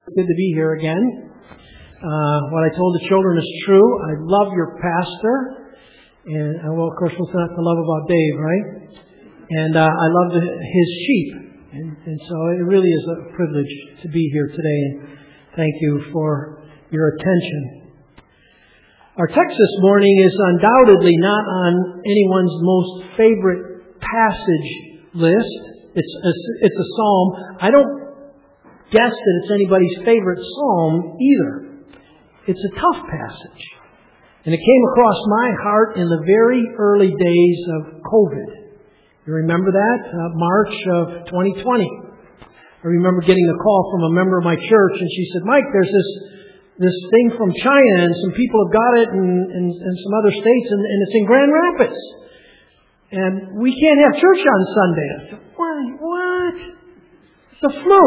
Good to be here again. What I told the children is true. I love your pastor. And, well, of course, what's not to love about Dave, right? And I love his sheep. And so it really is a privilege to be here today. And thank you for your attention. Our text this morning is undoubtedly not on anyone's most favorite passage list. It's a psalm. I don't guess that it's anybody's favorite psalm either. It's a tough passage. And it came across my heart in the very early days of COVID. You remember that? March of 2020. I remember getting a call from a member of my church, and she said, "Mike, there's this thing from China, and some people have got it in some other states, and it's in Grand Rapids. And we can't have church on Sunday." I said, "What? It's the flu."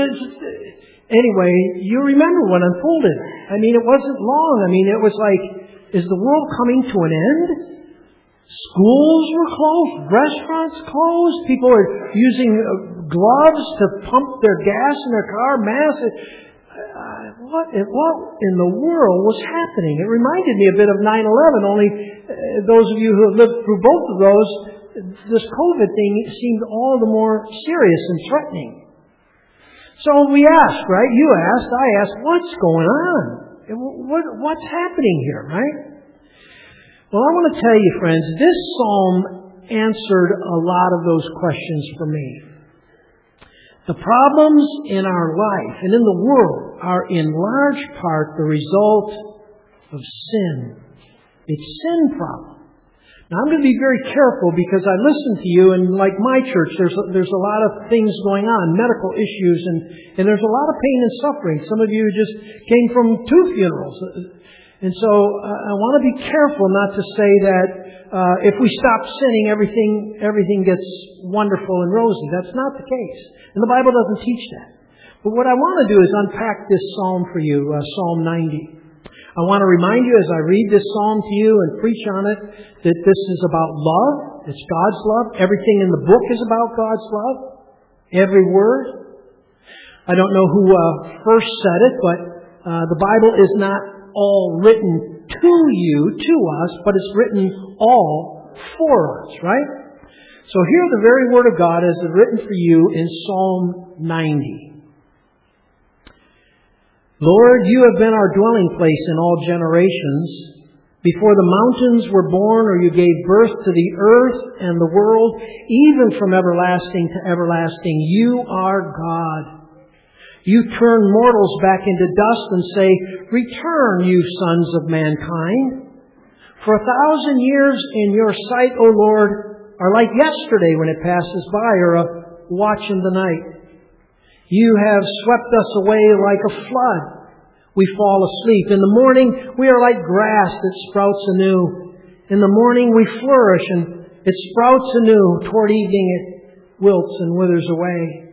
Anyway, you remember what unfolded. I mean, it wasn't long. I mean, it was like, is the world coming to an end? Schools were closed. Restaurants closed. People are using gloves to pump their gas in their car. Masks. What in the world was happening? It reminded me a bit of 9/11, only those of you who have lived through both of those, this COVID thing seemed all the more serious and threatening. So we asked, right? You asked, I asked, what's going on? What's happening here, right? Well, I want to tell you, friends, this psalm answered a lot of those questions for me. The problems in our life and in the world are in large part the result of sin. It's sin problem. Now, I'm going to be very careful because I listen to you, and like my church, there's a lot of things going on, medical issues, and there's a lot of pain and suffering. Some of you just came from 2 funerals. And so I want to be careful not to say that if we stop sinning, everything gets wonderful and rosy. That's not the case. And the Bible doesn't teach that. But what I want to do is unpack this psalm for you, Psalm 90. I want to remind you as I read this psalm to you and preach on it that this is about love. It's God's love. Everything in the book is about God's love. Every word. I don't know who first said it, but the Bible is not all written to you, to us, but it's written all for us, right? So hear the very word of God as it's written for you in Psalm 90. Lord, you have been our dwelling place in all generations. Before the mountains were born, or you gave birth to the earth and the world, even from everlasting to everlasting, you are God. You turn mortals back into dust and say, "Return, you sons of mankind." For 1,000 years in your sight, O Lord, are like yesterday when it passes by, or a watch in the night. You have swept us away like a flood. We fall asleep. In the morning, we are like grass that sprouts anew. In the morning, we flourish, and it sprouts anew. Toward evening, it wilts and withers away.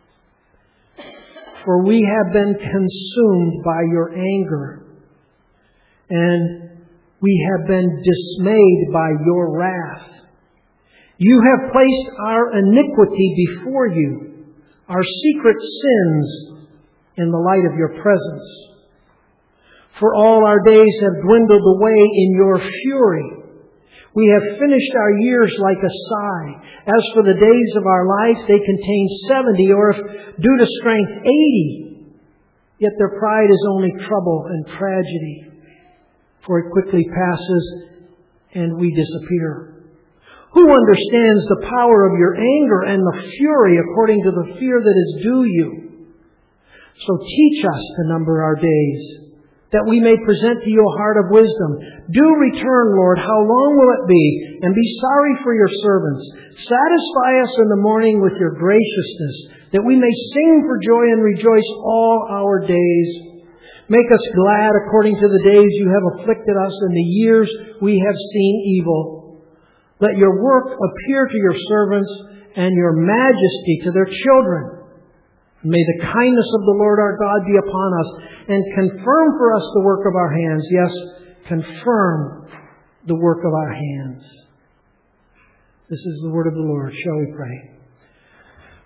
For we have been consumed by your anger, and we have been dismayed by your wrath. You have placed our iniquity before you, our secret sins in the light of your presence. For all our days have dwindled away in your fury. We have finished our years like a sigh. As for the days of our life, they contain 70, or if due to strength, 80. Yet their pride is only trouble and tragedy. For it quickly passes and we disappear. Who understands the power of your anger and the fury according to the fear that is due you? So teach us to number our days, that we may present to you a heart of wisdom. Do return, Lord. How long will it be? And be sorry for your servants. Satisfy us in the morning with your graciousness, that we may sing for joy and rejoice all our days. Make us glad according to the days you have afflicted us and the years we have seen evil. Let your work appear to your servants and your majesty to their children. May the kindness of the Lord our God be upon us, and confirm for us the work of our hands. Yes, confirm the work of our hands. This is the word of the Lord. Shall we pray?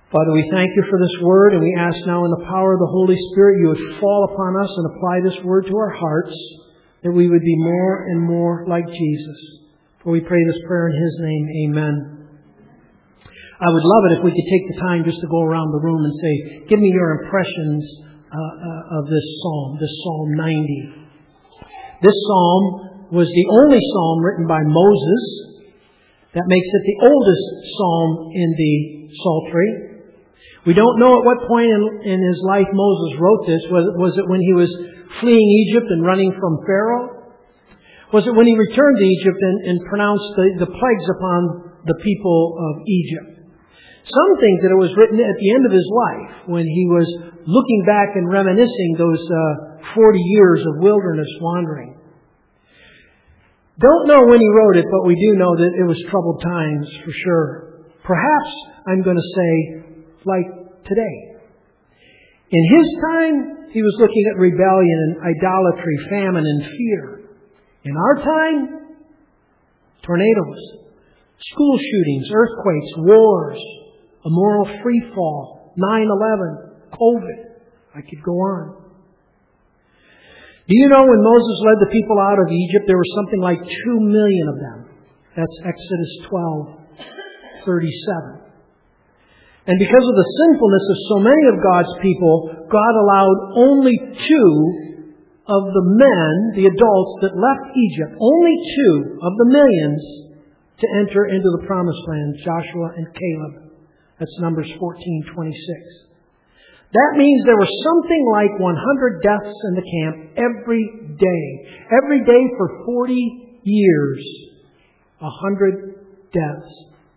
Father, we thank you for this word, and we ask now in the power of the Holy Spirit you would fall upon us and apply this word to our hearts, that we would be more and more like Jesus. For we pray this prayer in His name. Amen. I would love it if we could take the time just to go around the room and say, give me your impressions of this Psalm 90. This psalm was the only psalm written by Moses. That makes it the oldest psalm in the Psaltery. We don't know at what point in his life Moses wrote this. Was it when he was fleeing Egypt and running from Pharaoh? Was it when he returned to Egypt and pronounced the plagues upon the people of Egypt? Some think that it was written at the end of his life when he was looking back and reminiscing those 40 years of wilderness wandering. Don't know when he wrote it, but we do know that it was troubled times for sure. Perhaps, I'm going to say, like today. In his time, he was looking at rebellion and idolatry, famine and fear. In our time, tornadoes, school shootings, earthquakes, wars, a moral freefall, 9/11, COVID. I could go on. Do you know when Moses led the people out of Egypt, there were something like 2 million of them? That's Exodus 12:37. And because of the sinfulness of so many of God's people, God allowed only 2 of the men, the adults that left Egypt, only 2 of the millions to enter into the promised land, Joshua and Caleb. That's Numbers 14:26. That means there was something like 100 deaths in the camp every day. Every day for 40 years. 100 deaths.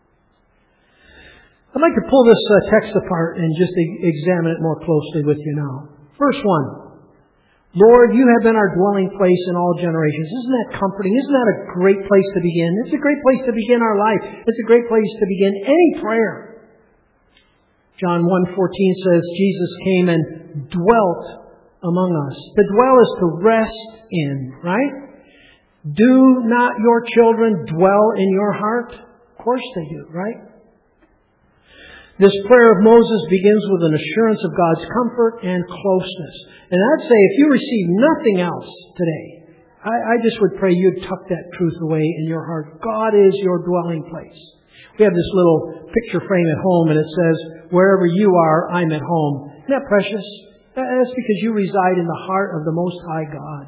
I'd like to pull this text apart and just examine it more closely with you now. Verse 1. Lord, you have been our dwelling place in all generations. Isn't that comforting? Isn't that a great place to begin? It's a great place to begin our life. It's a great place to begin any prayer. John 1:14 says Jesus came and dwelt among us. To dwell is to rest in, right? Do not your children dwell in your heart? Of course they do, right? This prayer of Moses begins with an assurance of God's comfort and closeness. And I'd say if you receive nothing else today, I just would pray you'd tuck that truth away in your heart. God is your dwelling place. We have this little picture frame at home and it says, wherever you are, I'm at home. Isn't that precious? That's because you reside in the heart of the Most High God.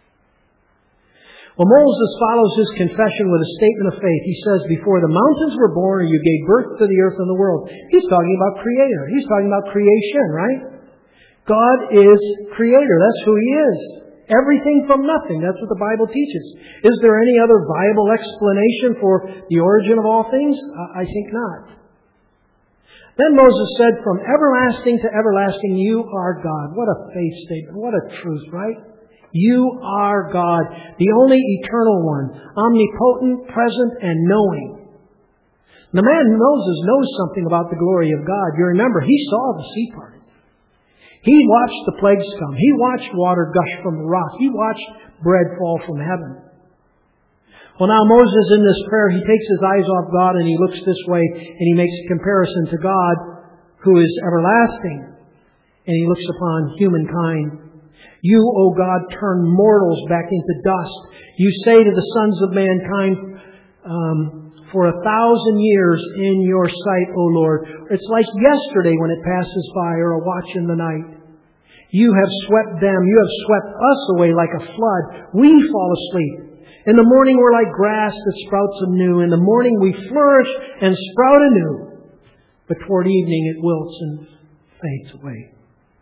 Well, Moses follows his confession with a statement of faith. He says, before the mountains were born, you gave birth to the earth and the world. He's talking about Creator. He's talking about creation, right? God is Creator. That's who He is. Everything from nothing. That's what the Bible teaches. Is there any other viable explanation for the origin of all things? I think not. Then Moses said, from everlasting to everlasting, you are God. What a faith statement. What a truth, right? You are God, the only eternal one, omnipotent, present, and knowing. The man Moses knows something about the glory of God. You remember, he saw the sea parted. He watched the plagues come. He watched water gush from the rock. He watched bread fall from heaven. Well, now Moses in this prayer, he takes his eyes off God and he looks this way and he makes a comparison to God who is everlasting. And he looks upon humankind. You, O God, turn mortals back into dust. You say to the sons of mankind, for 1,000 years in your sight, O Lord. It's like yesterday when it passes by or a watch in the night. You have swept them. You have swept us away like a flood. We fall asleep. In the morning we're like grass that sprouts anew. In the morning we flourish and sprout anew. But toward evening it wilts and fades away.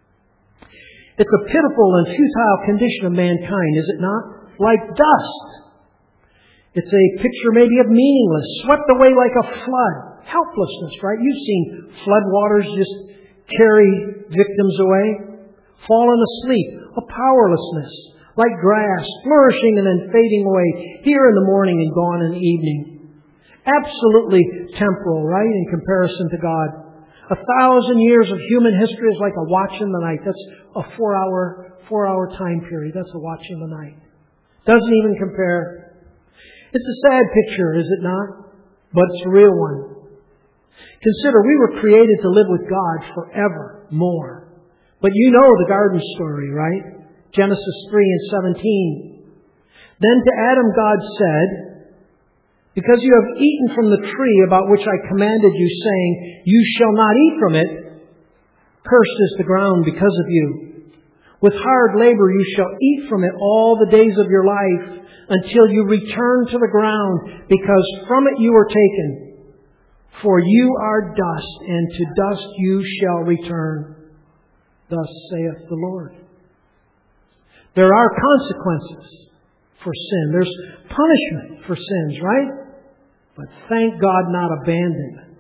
It's a pitiful and futile condition of mankind, is it not? Like dust. It's a picture maybe of meaningless, swept away like a flood. Helplessness, right? You've seen flood waters just carry victims away. Fallen asleep, a powerlessness, like grass, flourishing and then fading away, here in the morning and gone in the evening. Absolutely temporal, right, in comparison to God. 1,000 years of human history is like a watch in the night. That's a 4-hour time period. That's a watch in the night. Doesn't even compare. It's a sad picture, is it not? But it's a real one. Consider, we were created to live with God forevermore. But you know the garden story, right? Genesis 3:17. Then to Adam God said, because you have eaten from the tree about which I commanded you, saying, you shall not eat from it, cursed is the ground because of you. With hard labor you shall eat from it all the days of your life, until you return to the ground, because from it you were taken. For you are dust, and to dust you shall return. Thus saith the Lord. There are consequences for sin. There's punishment for sins, right? But thank God not abandoned.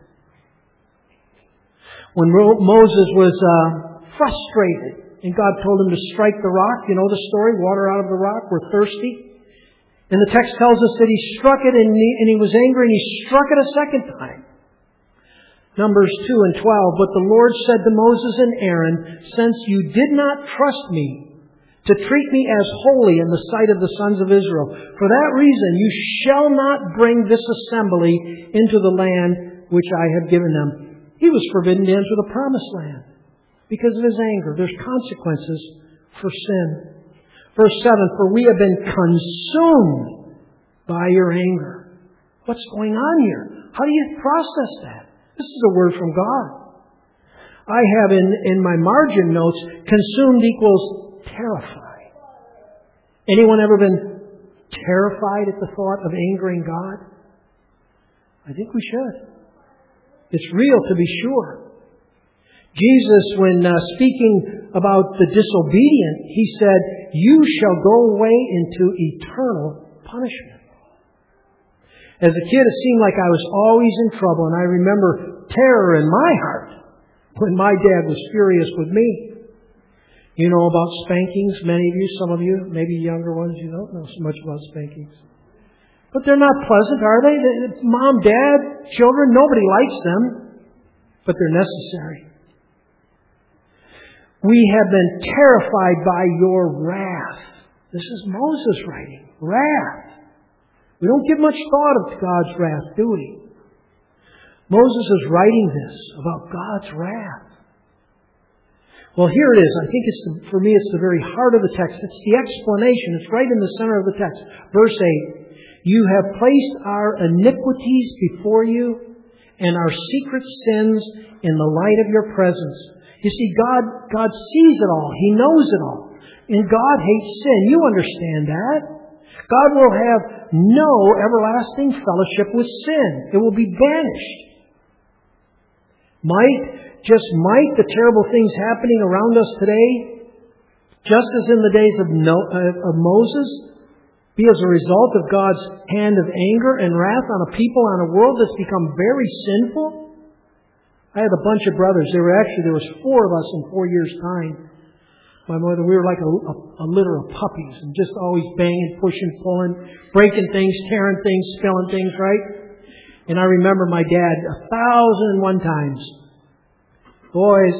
When Moses was frustrated and God told him to strike the rock, you know the story, water out of the rock, we're thirsty. And the text tells us that he struck it and he was angry and he struck it a second time. Numbers 2:12, but the Lord said to Moses and Aaron, since you did not trust me to treat me as holy in the sight of the sons of Israel, for that reason you shall not bring this assembly into the land which I have given them. He was forbidden to enter the promised land because of his anger. There's consequences for sin. Verse 7, for we have been consumed by your anger. What's going on here? How do you process that? This is a word from God. I have in my margin notes, consumed equals terrified. Anyone ever been terrified at the thought of angering God? I think we should. It's real, to be sure. Jesus, when speaking about the disobedient, He said, you shall go away into eternal punishment. As a kid, it seemed like I was always in trouble, and I remember terror in my heart when my dad was furious with me. You know about spankings, many of you, some of you, maybe younger ones, you don't know so much about spankings. But they're not pleasant, are they? Mom, Dad, children, nobody likes them, but they're necessary. We have been terrified by your wrath. This is Moses writing. Wrath. We don't give much thought of God's wrath, do we? Moses is writing this about God's wrath. Well, here it is. I think for me, it's the very heart of the text. It's the explanation. It's right in the center of the text. Verse 8. You have placed our iniquities before you and our secret sins in the light of your presence. You see, God sees it all. He knows it all. And God hates sin. You understand that. God will have no everlasting fellowship with sin. It will be banished. Might the terrible things happening around us today, just as in the days of Moses, be as a result of God's hand of anger and wrath on a people, on a world that's become very sinful? I had a bunch of brothers. There was 4 of us in 4 years' time. My mother, we were like a litter of puppies and just always banging, pushing, pulling, breaking things, tearing things, spilling things, right? And I remember my dad 1,001 times. Boys!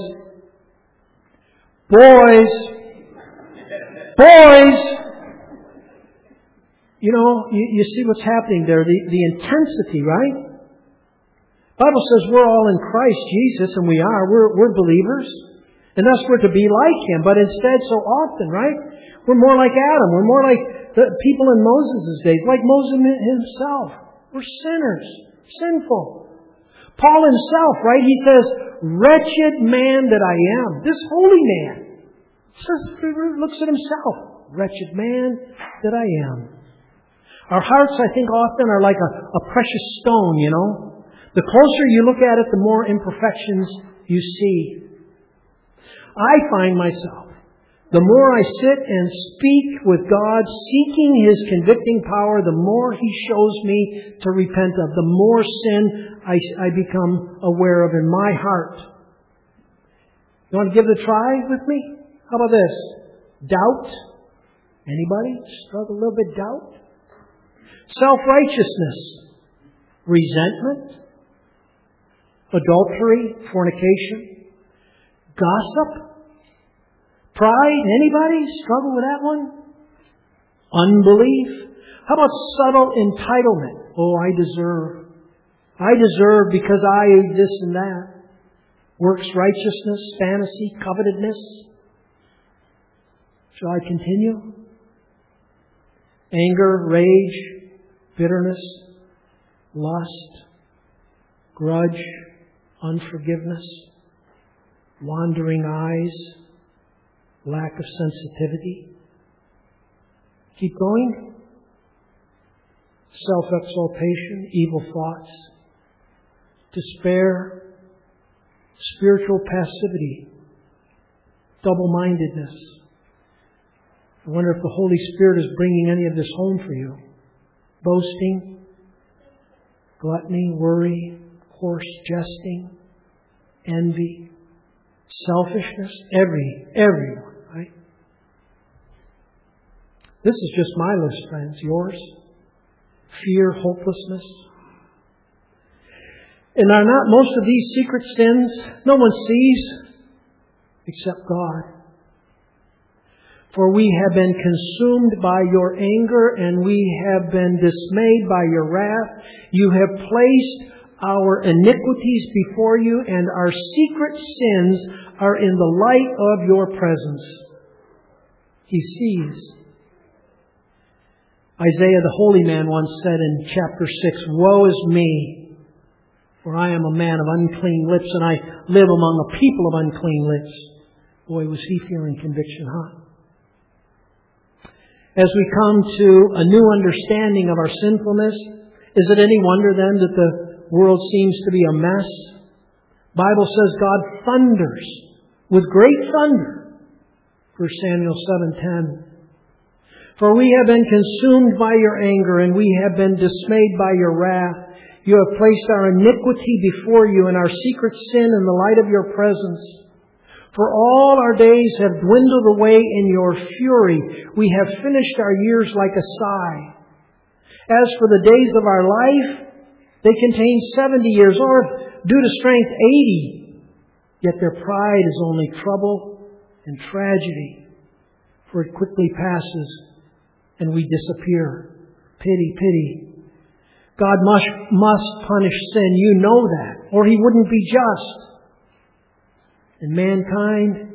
You know, you see what's happening there, the intensity, right? The Bible says we're all in Christ Jesus, and we are. We're believers. And thus we're to be like Him. But instead, so often, right? We're more like Adam. We're more like the people in Moses' days, like Moses himself. We're sinners, sinful. Paul himself, right? He says, wretched man that I am. This holy man looks at himself. Wretched man that I am. Our hearts, I think, often are like a precious stone, you know. The closer you look at it, the more imperfections you see. I find myself, the more I sit and speak with God, seeking His convicting power, the more He shows me to repent of, the more sin I become aware of in my heart. You want to give it a try with me? How about this? Doubt. Anybody struggle a little bit? Doubt. Self-righteousness. Resentment. Adultery. Fornication. Gossip. Pride. Anybody struggle with that one? Unbelief. How about subtle entitlement? Oh, I deserve. I deserve because I this and that. Works righteousness, fantasy, covetousness. Shall I continue? Anger, rage, bitterness, lust, grudge, unforgiveness, wandering eyes, lack of sensitivity. Keep going. Self-exaltation, evil thoughts, despair, spiritual passivity, double-mindedness. I wonder if the Holy Spirit is bringing any of this home for you. Boasting, gluttony, worry, coarse jesting, envy, selfishness, everyone, right? This is just my list, friends. Yours. Fear, hopelessness. And are not most of these secret sins no one sees except God? For we have been consumed by your anger, and we have been dismayed by your wrath. You have placed our iniquities before you, and our secret sins are in the light of your presence. He sees. Isaiah the holy man once said in chapter 6, "Woe is me, for I am a man of unclean lips, and I live among a people of unclean lips." Boy, was he feeling conviction, huh? As we come to a new understanding of our sinfulness, is it any wonder then that the world seems to be a mess? The Bible says God thunders with great thunder. 1 Samuel 7:10. For we have been consumed by your anger, and we have been dismayed by your wrath. You have placed our iniquity before you, and our secret sin in the light of your presence. For all our days have dwindled away in your fury. We have finished our years like a sigh. As for the days of our life, they contain 70 years, or due to strength 80. Yet their pride is only trouble and tragedy, for it quickly passes and we disappear. Pity, pity. God must punish sin. You know that, or He wouldn't be just. And mankind,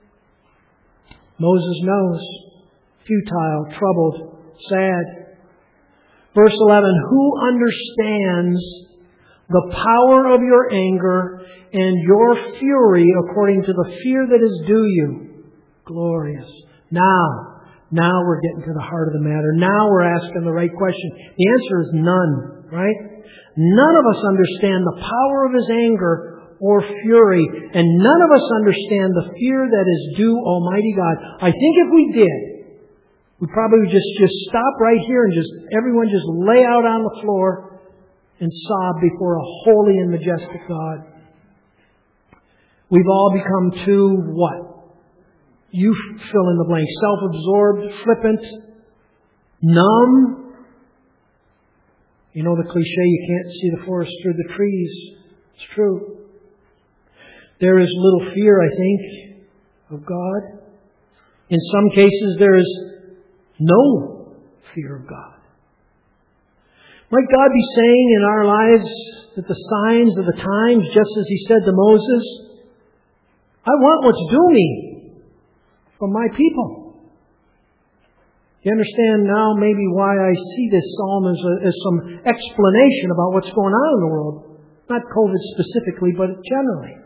Moses knows, futile, troubled, sad. Verse 11, who understands the power of your anger and your fury according to the fear that is due you? Glorious. Now we're getting to the heart of the matter. Now we're asking the right question. The answer is none, right? None of us understand the power of His anger or fury, and none of us understand the fear that is due Almighty God. I think if we did, we'd probably just stop right here and everyone just lay out on the floor and sob before a holy and majestic God. We've all become too what? You fill in the blank. Self-absorbed, flippant, numb. You know the cliche, you can't see the forest through the trees. It's true. There is little fear, I think, of God. In some cases, there is no fear of God. Might God be saying in our lives that the signs of the times, just as He said to Moses, I want what's due me from my people. You understand now maybe why I see this psalm as some explanation about what's going on in the world. Not COVID specifically, but generally.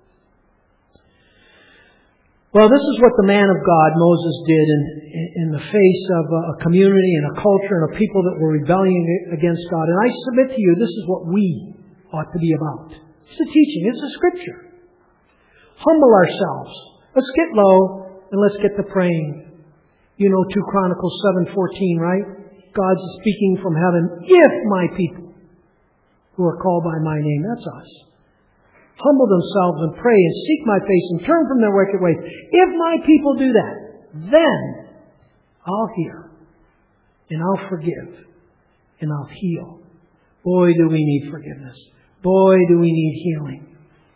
Well, this is what the man of God, Moses, did in the face of a community and a culture and a people that were rebelling against God. And I submit to you, this is what we ought to be about. It's a teaching. It's a scripture. Humble ourselves. Let's get low and let's get to praying. You know 2 Chronicles 7:14, right? God's speaking from heaven. If my people who are called by my name, that's us, humble themselves and pray and seek my face and turn from their wicked ways. If my people do that, then I'll hear and I'll forgive and I'll heal. Boy, do we need forgiveness. Boy, do we need healing.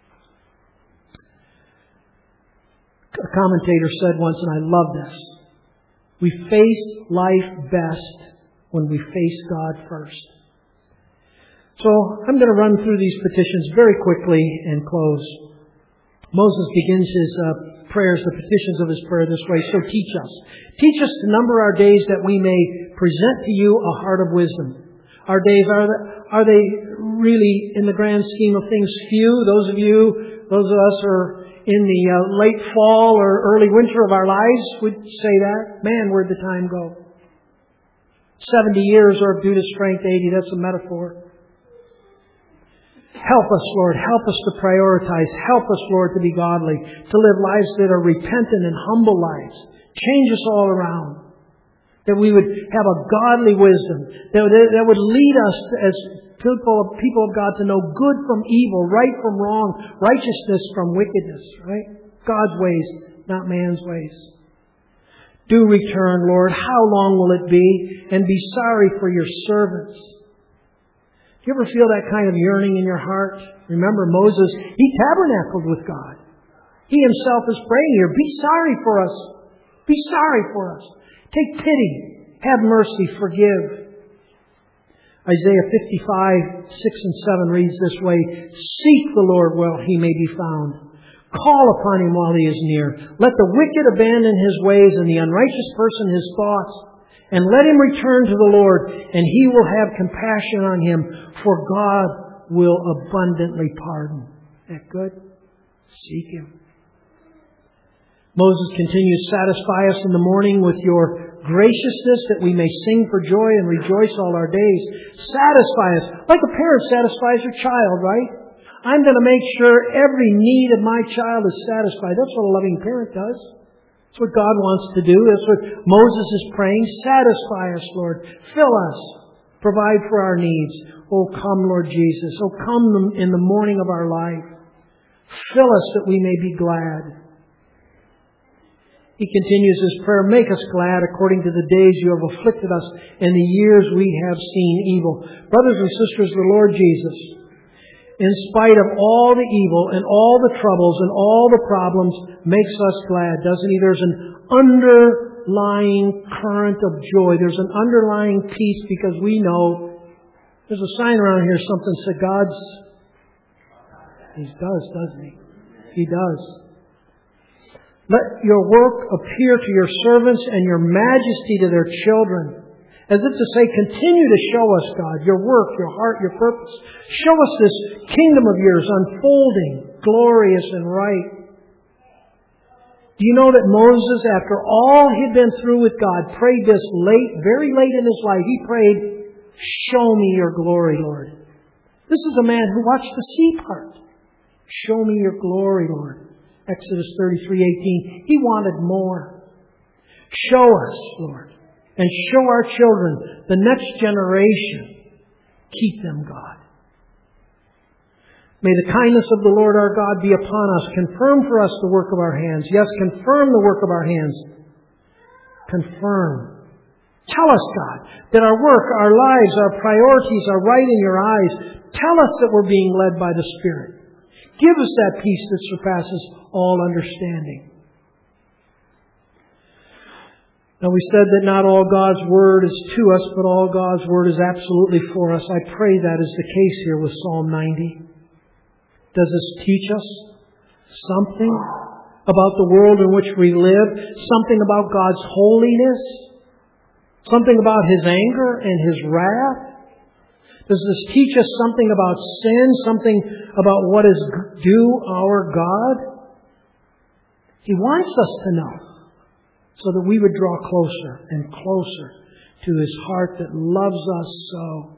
A commentator said once, and I love this, we face life best when we face God first. So I'm going to run through these petitions very quickly and close. Moses begins his prayers, the petitions of his prayer this way. So teach us. Teach us to number our days that we may present to you a heart of wisdom. Our days, are they really, in the grand scheme of things, few? Those of us who are in the late fall or early winter of our lives would say that. Man, where'd the time go? 70 years or due to strength 80, that's a metaphor. Help us, Lord. Help us to prioritize. Help us, Lord, to be godly, to live lives that are repentant and humble lives. Change us all around. That we would have a godly wisdom that would lead us as people of God to know good from evil, right from wrong, righteousness from wickedness, right? God's ways, not man's ways. Do return, Lord. How long will it be? And be sorry for your servants. Do you ever feel that kind of yearning in your heart? Remember Moses, he tabernacled with God. He himself is praying here, be sorry for us. Be sorry for us. Take pity. Have mercy. Forgive. Isaiah 55, 6 and 7 reads this way. Seek the Lord while he may be found. Call upon him while he is near. Let the wicked abandon his ways and the unrighteous person his thoughts. And let him return to the Lord, and he will have compassion on him, for God will abundantly pardon. Isn't that good? Seek him. Moses continues, satisfy us in the morning with your graciousness that we may sing for joy and rejoice all our days. Satisfy us like a parent satisfies her child, right? I'm going to make sure every need of my child is satisfied. That's what a loving parent does. That's what God wants to do. That's what Moses is praying. Satisfy us, Lord. Fill us. Provide for our needs. Oh, come, Lord Jesus. Oh, come in the morning of our life. Fill us that we may be glad. He continues his prayer, make us glad according to the days you have afflicted us and the years we have seen evil. Brothers and sisters, the Lord Jesus, in spite of all the evil and all the troubles and all the problems, makes us glad, doesn't he? There's an underlying current of joy. There's an underlying peace because we know there's a sign around here, something said God's. He does, doesn't he? He does. Let your work appear to your servants and your majesty to their children. As if to say, continue to show us, God, your work, your heart, your purpose. Show us this kingdom of yours unfolding, glorious and right. Do you know that Moses, after all he'd been through with God, prayed this very late in his life? He prayed, show me your glory, Lord. This is a man who watched the sea part. Show me your glory, Lord. Exodus 33:18. He wanted more. Show us, Lord. And show our children, the next generation. Keep them, God. May the kindness of the Lord our God be upon us. Confirm for us the work of our hands. Yes, confirm the work of our hands. Confirm. Tell us, God, that our work, our lives, our priorities are right in your eyes. Tell us that we're being led by the Spirit. Give us that peace that surpasses all understanding. Now we said that not all God's Word is to us, but all God's Word is absolutely for us. I pray that is the case here with Psalm 90. Does this teach us something about the world in which we live? Something about God's holiness? Something about His anger and His wrath? Does this teach us something about sin? Something about what is due our God? He wants us to know so that we would draw closer and closer to His heart that loves us so.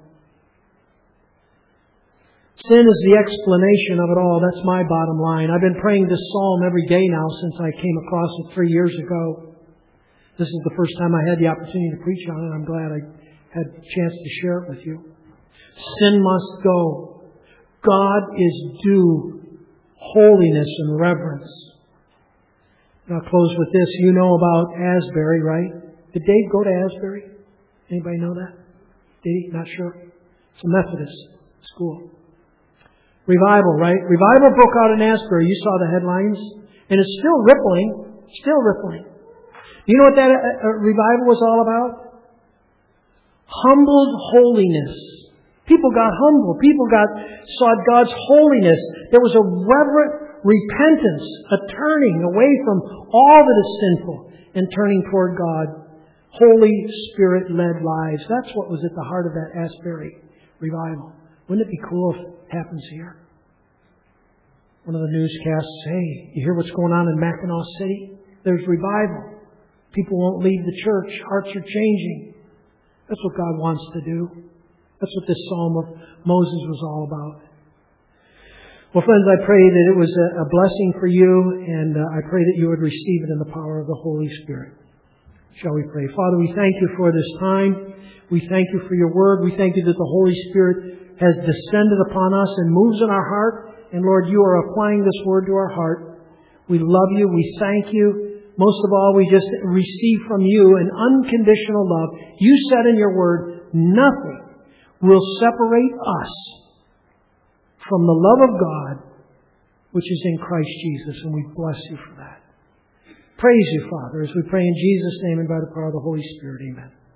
Sin is the explanation of it all. That's my bottom line. I've been praying this psalm every day now since I came across it 3 years ago. This is the first time I had the opportunity to preach on it. I'm glad I had a chance to share it with you. Sin must go. God is due holiness and reverence. And I'll close with this. You know about Asbury, right? Did Dave go to Asbury? Anybody know that? Did he? Not sure. It's a Methodist school. Revival, right? Revival broke out in Asbury. You saw the headlines. And it's still rippling. Still rippling. Do you know what that revival was all about? Humbled holiness. People got humble. People saw God's holiness. There was a reverent repentance, a turning away from all that is sinful and turning toward God. Holy Spirit-led lives. That's what was at the heart of that Asbury revival. Wouldn't it be cool if it happens here? One of the newscasts, hey, you hear what's going on in Mackinac City? There's revival. People won't leave the church. Hearts are changing. That's what God wants to do. That's what this Psalm of Moses was all about. Well, friends, I pray that it was a blessing for you, and I pray that you would receive it in the power of the Holy Spirit. Shall we pray? Father, we thank you for this time. We thank you for your word. We thank you that the Holy Spirit has descended upon us and moves in our heart. And Lord, you are applying this word to our heart. We love you. We thank you. Most of all, we just receive from you an unconditional love. You said in your word, nothing will separate us from the love of God, which is in Christ Jesus. And we bless you for that. Praise you, Father, as we pray in Jesus' name and by the power of the Holy Spirit. Amen.